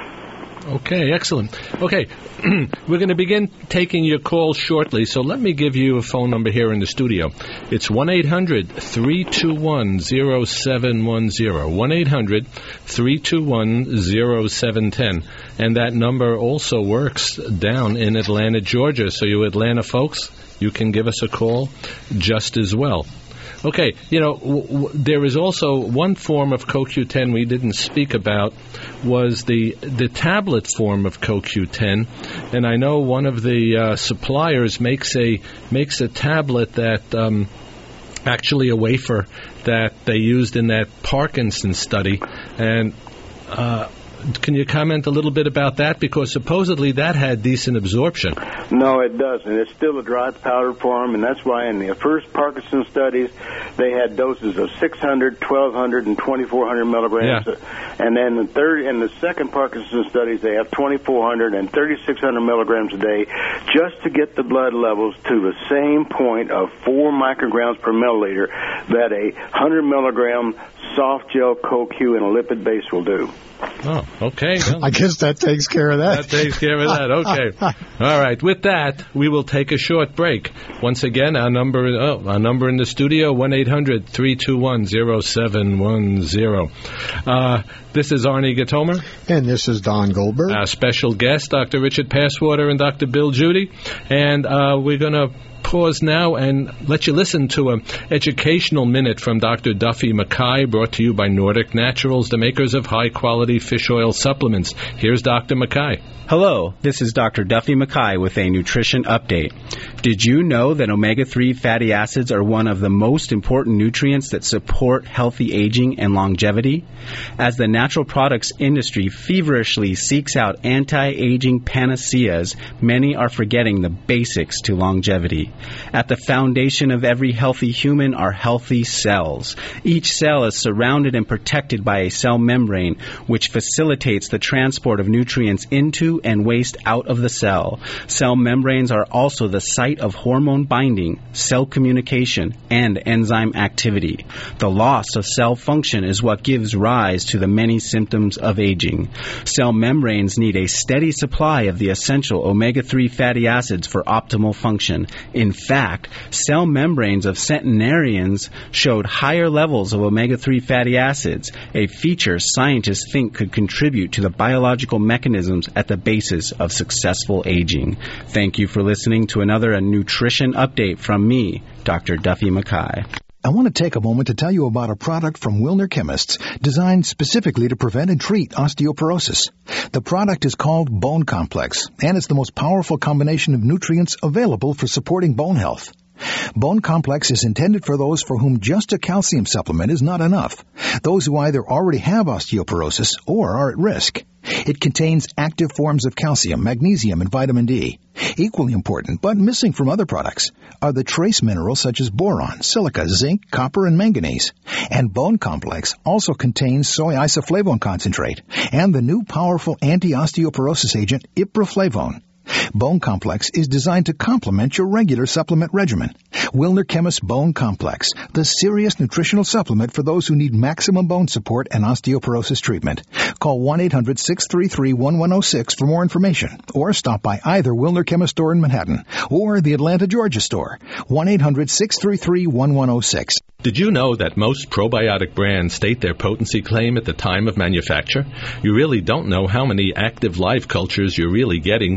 Speaker 2: Okay, excellent. Okay, we're going to begin taking your calls shortly, so let me give you a phone number here in the studio. It's one eight hundred three two one zero seven one zero, one eight hundred three two one zero seven one zero, and that number also works down in Atlanta, Georgia, so you Atlanta folks, you can give us a call just as well. Okay, you know, w- w- there is also one form of C O Q ten we didn't speak about was the the tablet form of C O Q ten, and I know one of the uh, suppliers makes a makes a tablet that um, actually a wafer that they used in that Parkinson's study, and uh, can you comment a little bit about that? Because supposedly that had decent absorption.
Speaker 5: No, it doesn't. It's still a dry powder form, and that's why in the first Parkinson studies, they had doses of six hundred, twelve hundred, and twenty-four hundred milligrams.
Speaker 2: Yeah.
Speaker 5: And then the third, in the second Parkinson studies, they have twenty-four hundred and thirty-six hundred milligrams a day just to get the blood levels to the same point of four micrograms per milliliter that a one hundred milligram soft gel C O Q in a lipid base will do.
Speaker 2: Oh, okay. Well,
Speaker 3: I guess that takes care of that.
Speaker 2: That takes care of that. Okay. All right. With that, we will take a short break. Once again, our number, oh, our number in the studio, one eight hundred three two one zero seven one zero. Uh, this is Arnie Gatomer.
Speaker 3: And this is Don Goldberg.
Speaker 2: Our special guest, Doctor Richard Passwater and Doctor Bill Judy. And uh, we're going to pause now and let you listen to an educational minute from Doctor Duffy Mackay, brought to you by Nordic Naturals, the makers of high-quality fish oil supplements. Here's Doctor Mackay.
Speaker 9: Hello, this is Doctor Duffy Mackay with a nutrition update. Did you know that omega three fatty acids are one of the most important nutrients that support healthy aging and longevity? As the natural products industry feverishly seeks out anti-aging panaceas, many are forgetting the basics to longevity. At the foundation of every healthy human are healthy cells. Each cell is surrounded and protected by a cell membrane, which facilitates the transport of nutrients into and waste out of the cell. Cell membranes are also the site of hormone binding, cell communication, and enzyme activity. The loss of cell function is what gives rise to the many symptoms of aging. Cell membranes need a steady supply of the essential omega three fatty acids for optimal function. In fact, cell membranes of centenarians showed higher levels of omega three fatty acids, a feature scientists think could contribute to the biological mechanisms at the basis of successful aging. Thank you for listening to another nutrition update from me, Doctor Duffy Mackay.
Speaker 1: I want to take a moment to tell you about a product from Wilner Chemists designed specifically to prevent and treat osteoporosis. The product is called Bone Complex, and it's the most powerful combination of nutrients available for supporting bone health. Bone Complex is intended for those for whom just a calcium supplement is not enough, those who either already have osteoporosis or are at risk. It contains active forms of calcium, magnesium, and vitamin D. Equally important, but missing from other products, are the trace minerals such as boron, silica, zinc, copper, and manganese. And Bone Complex also contains soy isoflavone concentrate and the new powerful anti-osteoporosis agent iproflavone. Bone Complex is designed to complement your regular supplement regimen. Wilner Chemist Bone Complex, the serious nutritional supplement for those who need maximum bone support and osteoporosis treatment. Call one eight hundred six three three one one zero six for more information, or stop by either Wilner Chemist store in Manhattan or the Atlanta, Georgia store, one eight hundred six three three one one zero six.
Speaker 2: Did you know that most probiotic brands state their potency claim at the time of manufacture? You really don't know how many active live cultures you're really getting when you take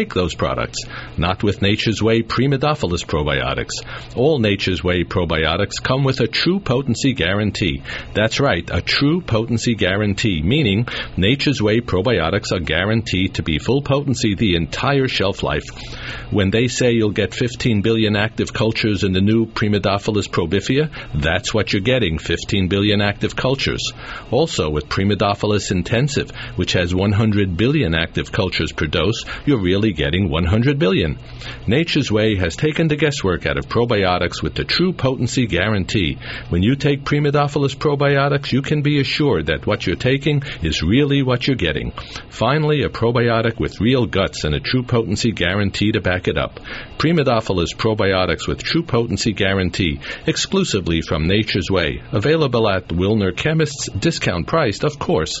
Speaker 2: take those products. Not with Nature's Way Primidophilus probiotics. All Nature's Way probiotics come with a true potency guarantee. That's right, a true potency guarantee, meaning Nature's Way probiotics are guaranteed to be full potency the entire shelf life. When they say you'll get fifteen billion active cultures in the new Primidophilus probifia, that's what you're getting, fifteen billion active cultures. Also, with Primidophilus intensive, which has one hundred billion active cultures per dose, you're really getting one hundred billion. Nature's Way has taken the guesswork out of probiotics with the true potency guarantee. When you take Primidophilus probiotics, you can be assured that what you're taking is really what you're getting. Finally, a probiotic with real guts and a true potency guarantee to back it up. Primidophilus probiotics with true potency guarantee, exclusively from Nature's Way. Available at Wilner Chemists, discount priced, of course.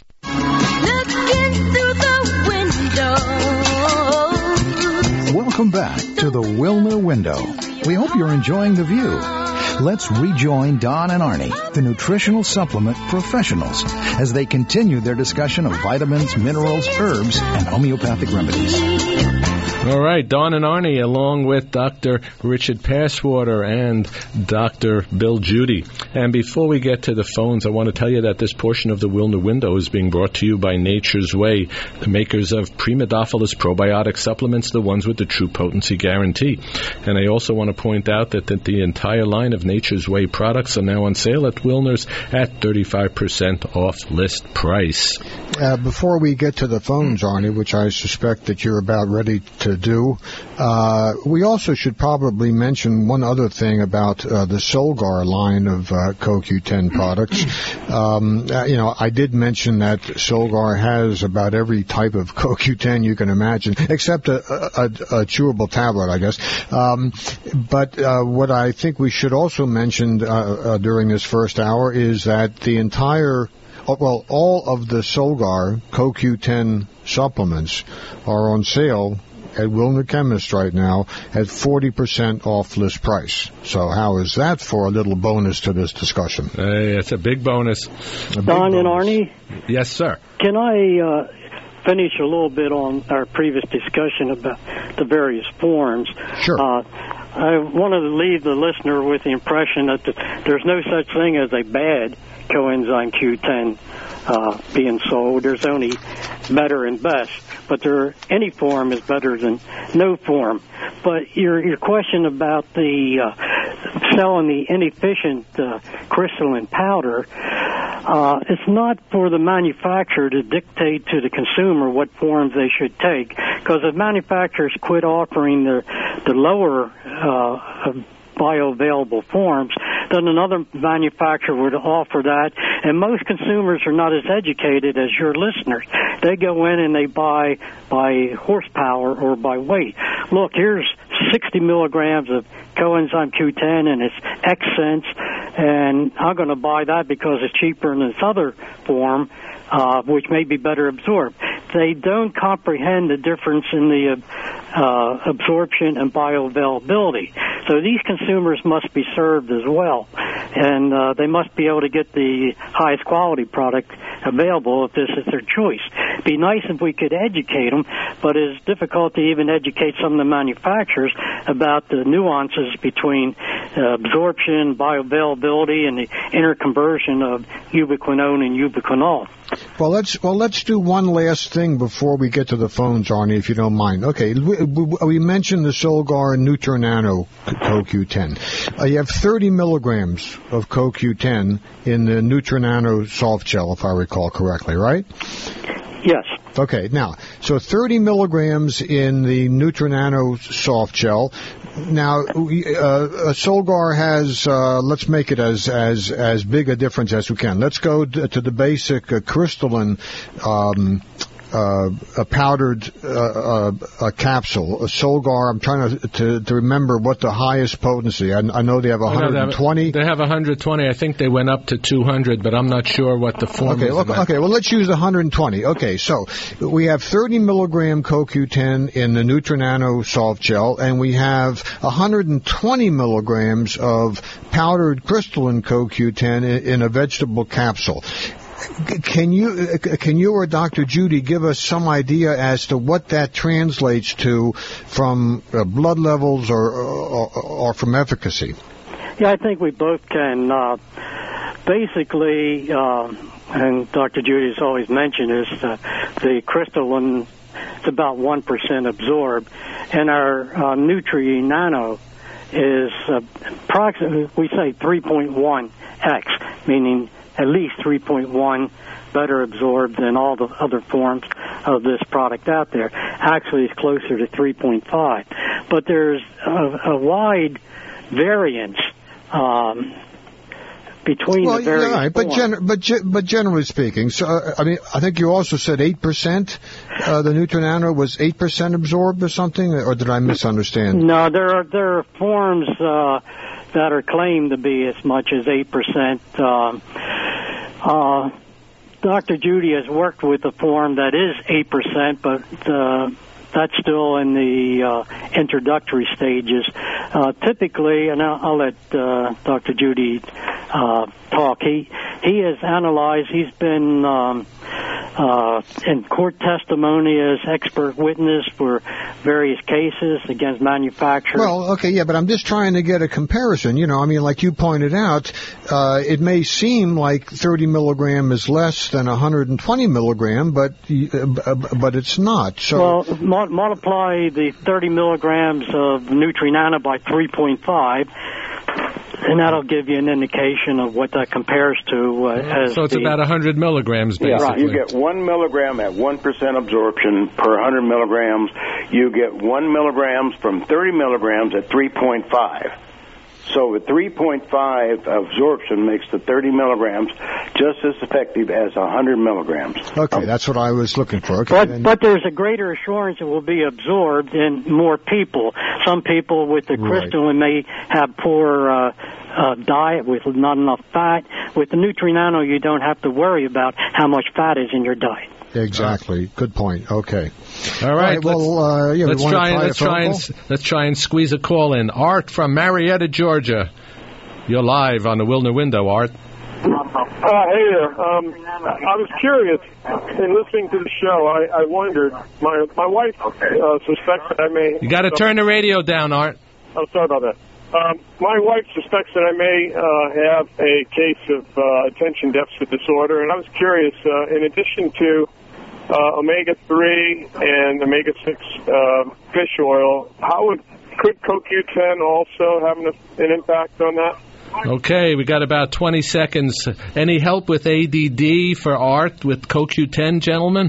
Speaker 1: Welcome back to the Wilner Window. We hope you're enjoying the view. Let's rejoin Don and Arnie, the nutritional supplement professionals, as they continue their discussion of vitamins, minerals, herbs, and homeopathic remedies.
Speaker 2: All right, Don and Arnie, along with Doctor Richard Passwater and Doctor Bill Judy. And before we get to the phones, I want to tell you that this portion of the Wilner Window is being brought to you by Nature's Way, the makers of Primidophilus probiotic supplements, the ones with the true potency guarantee. And I also want to point out that, that the entire line of Nature's Way products are now on sale at Wilner's at thirty-five percent off list price.
Speaker 3: Uh, before we get to the phones, Arnie, which I suspect that you're about ready to do, uh, we also should probably mention one other thing about uh, the Solgar line of uh, C O Q ten products. Um, uh, you know, I did mention that Solgar has about every type of C O Q ten you can imagine, except a, a, a chewable tablet, I guess. Um, but uh, what I think we should also mention uh, uh, during this first hour is that the entire Well, all of the Solgar C O Q ten supplements are on sale at Wilner Chemist right now at forty percent off list price. So how is that for a little bonus to this discussion?
Speaker 2: Hey, it's a big bonus.
Speaker 4: A Don big bonus. And Arnie?
Speaker 2: Yes, sir.
Speaker 4: Can I uh, finish a little bit on our previous discussion about the various forms?
Speaker 3: Sure.
Speaker 4: Uh, I wanted to leave the listener with the impression that the, there's no such thing as a bad coenzyme Q ten uh, being sold. There's only better and best, but there any form is better than no form. But your your question about the uh, selling the inefficient uh, crystalline powder, uh, it's not for the manufacturer to dictate to the consumer what forms they should take, because if manufacturers quit offering the the lower uh, bioavailable forms, then another manufacturer would offer that, and most consumers are not as educated as your listeners. They go in and they buy by horsepower or by weight. Look, here's sixty milligrams of coenzyme Q ten and it's X cents, and I'm going to buy that because it's cheaper than this other form, uh, which may be better absorbed. They don't comprehend the difference in the uh, absorption and bioavailability. So these consumers must be served as well, and uh, they must be able to get the highest quality product available if this is their choice. It'd be nice if we could educate them, but it's difficult to even educate some of the manufacturers about the nuances between uh, absorption, bioavailability, and the interconversion of ubiquinone and ubiquinol.
Speaker 3: Well, let's well let's do one last thing before we get to the phones, Arnie, if you don't mind. Okay, we, we mentioned the Solgar and NutriNano C O Q ten. Uh, you have thirty milligrams of C O Q ten in the NutriNano soft gel, if I recall correctly, right?
Speaker 4: Yes.
Speaker 3: Okay, now, so thirty milligrams in the NutriNano soft gel. Now, uh, Solgar has, uh, let's make it as, as, as big a difference as we can. Let's go to, to the basic uh, crystalline, um, Uh, a powdered uh, uh, a capsule, a Solgar. I'm trying to, to to remember what the highest potency. I, I know they have one hundred twenty.
Speaker 2: They have one hundred twenty. I think they went up to two hundred, but I'm not sure what the form
Speaker 3: okay,
Speaker 2: is.
Speaker 3: Okay, okay. Well, let's use one hundred twenty. Okay, so we have thirty milligram C O Q ten in the NutriNano soft gel, and we have one hundred twenty milligrams of powdered crystalline C O Q ten in, in a vegetable capsule. Can you can you or Doctor Judy give us some idea as to what that translates to from uh, blood levels or, or or from efficacy?
Speaker 4: Yeah, I think we both can. Uh, basically, uh, and Doctor Judy's always mentioned is uh, the crystalline. It's about one percent absorbed, and our uh, Nutri Nano is uh, approximately, we say three point one x, meaning at least three point one better absorbed than all the other forms of this product out there. Actually, it's closer to three point five. But there's a, a wide variance um, between
Speaker 3: well,
Speaker 4: the various
Speaker 3: yeah, right, but,
Speaker 4: forms.
Speaker 3: gen- but, ge- but generally speaking, so uh, I mean, I think you also said eight percent. Uh, the Nutri-Nano was eight percent absorbed or something, or did I misunderstand?
Speaker 4: No, there are there are forms uh, that are claimed to be as much as eight percent. Um, uh, Doctor Judy has worked with a form that is eight percent, but uh, that's still in the uh, introductory stages. Uh, typically, and I'll, I'll let uh, Doctor Judy uh, talk. He he has analyzed. He's been um, uh, in court testimony as expert witness for various cases against manufacturers.
Speaker 3: Well, okay, yeah, but I'm just trying to get a comparison. You know, I mean, like you pointed out, uh, it may seem like thirty milligram is less than one hundred twenty milligram, but uh, but it's not. So,
Speaker 4: well, mu- multiply the thirty milligrams of Nutri Nano by three point five. And that'll give you an indication of what that compares to. Uh, as
Speaker 2: so it's
Speaker 4: the,
Speaker 2: about one hundred milligrams, basically.
Speaker 5: Yeah, right. You get one milligram at one percent absorption per one hundred milligrams. You get one milligrams from thirty milligrams at three point five. So the three point five absorption makes the thirty milligrams just as effective as one hundred milligrams.
Speaker 3: Okay, um, that's what I was looking for. Okay,
Speaker 4: but,
Speaker 3: then.
Speaker 4: but there's a greater assurance it will be absorbed in more people. Some people with the crystalline right. may have poor uh, uh, diet with not enough fat. With the Nutri Nano, you don't have to worry about how much fat is in your diet.
Speaker 3: Exactly. Good point. Okay.
Speaker 2: All right.
Speaker 3: All right well, uh, yeah,
Speaker 2: let's
Speaker 3: we
Speaker 2: try and
Speaker 3: try
Speaker 2: let's try and let's try and squeeze a call in. Art from Marietta, Georgia. You're live on the Wilner Window, Art.
Speaker 10: Uh, hey there. Um, I was curious in listening to the show. I, I wondered. My my wife uh, suspects that I may.
Speaker 2: You got to turn the radio down, Art.
Speaker 10: Oh, sorry about that. Um, my wife suspects that I may uh, have a case of uh, attention deficit disorder, and I was curious. Uh, in addition to uh, omega three and omega six uh, fish oil, how would could C O Q ten also have an, an impact on that?
Speaker 2: Okay, we got about twenty seconds. Any help with A D D for Art with C O Q ten, gentlemen?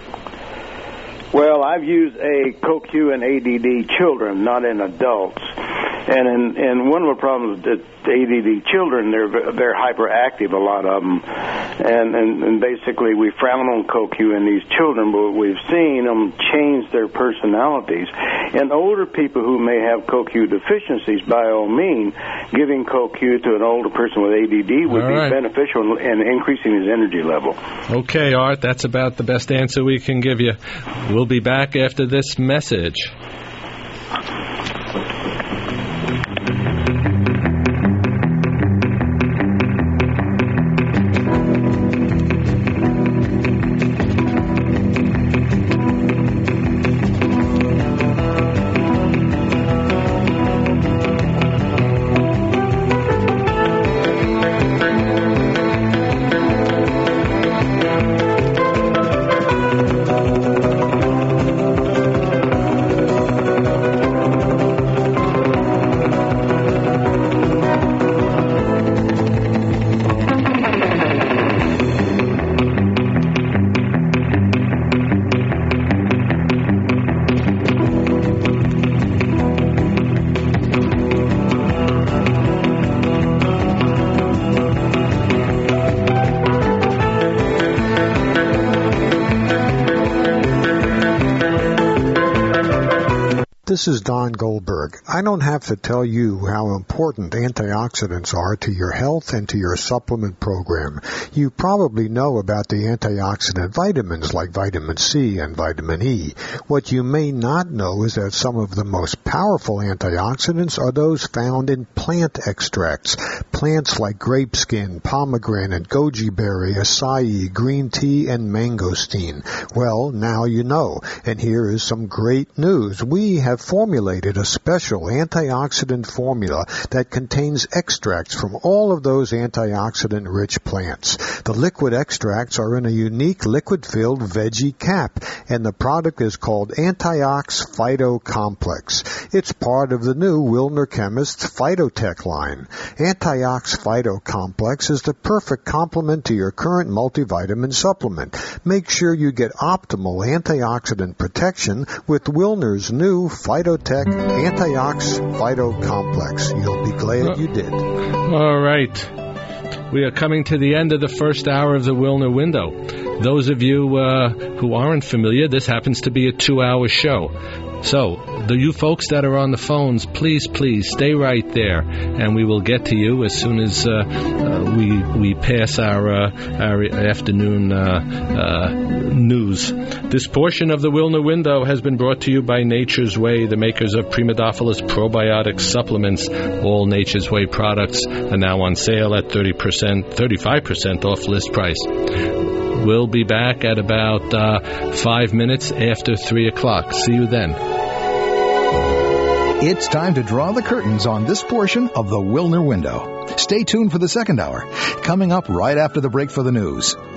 Speaker 5: Well, I've used a C O Q in A D D children, not in adults. And in, and one of the problems with A D D children, they're they're hyperactive, a lot of them, and, and and basically we frown on C O Q in these children, but we've seen them change their personalities. And older people who may have C O Q deficiencies, by all means, giving C O Q to an older person with A D D would
Speaker 2: all
Speaker 5: be
Speaker 2: right.
Speaker 5: beneficial in increasing his energy level.
Speaker 2: Okay, Art, that's about the best answer we can give you. We'll be back after this message.
Speaker 6: This is Don Goldberg. I don't have to tell you how important antioxidants are to your health and to your supplement program. You probably know about the antioxidant vitamins like vitamin C and vitamin E. What you may not know is that some of the most powerful antioxidants are those found in plant extracts. Plants like grape skin, pomegranate, goji berry, acai, green tea, and mangosteen. Well, now you know. And here is some great news. We have formulated a special antioxidant formula that contains extracts from all of those antioxidant-rich plants. The liquid extracts are in a unique liquid-filled veggie cap, and the product is called Antiox Phyto Complex. It's part of the new Wilner Chemist's Phytotech line. Antiox Phyto Complex is the perfect complement to your current multivitamin supplement. Make sure you get optimal antioxidant protection with Wilner's new Phytotech Antiox Phyto Complex. You'll be glad you did.
Speaker 2: All right. We are coming to the end of the first hour of the Wilner window. Those of you uh, who aren't familiar, this happens to be a two-hour show. So, the you folks that are on the phones, please, please, stay right there, and we will get to you as soon as uh, uh, we we pass our uh, our afternoon uh, uh, news. This portion of the Wilner Window has been brought to you by Nature's Way, the makers of Primadophilus probiotic supplements. All Nature's Way products are now on sale at thirty percent, thirty-five percent off list price. We'll be back at about uh, five minutes after three o'clock. See you then.
Speaker 1: It's time to draw the curtains on this portion of the Wilner Window. Stay tuned for the second hour, coming up right after the break for the news.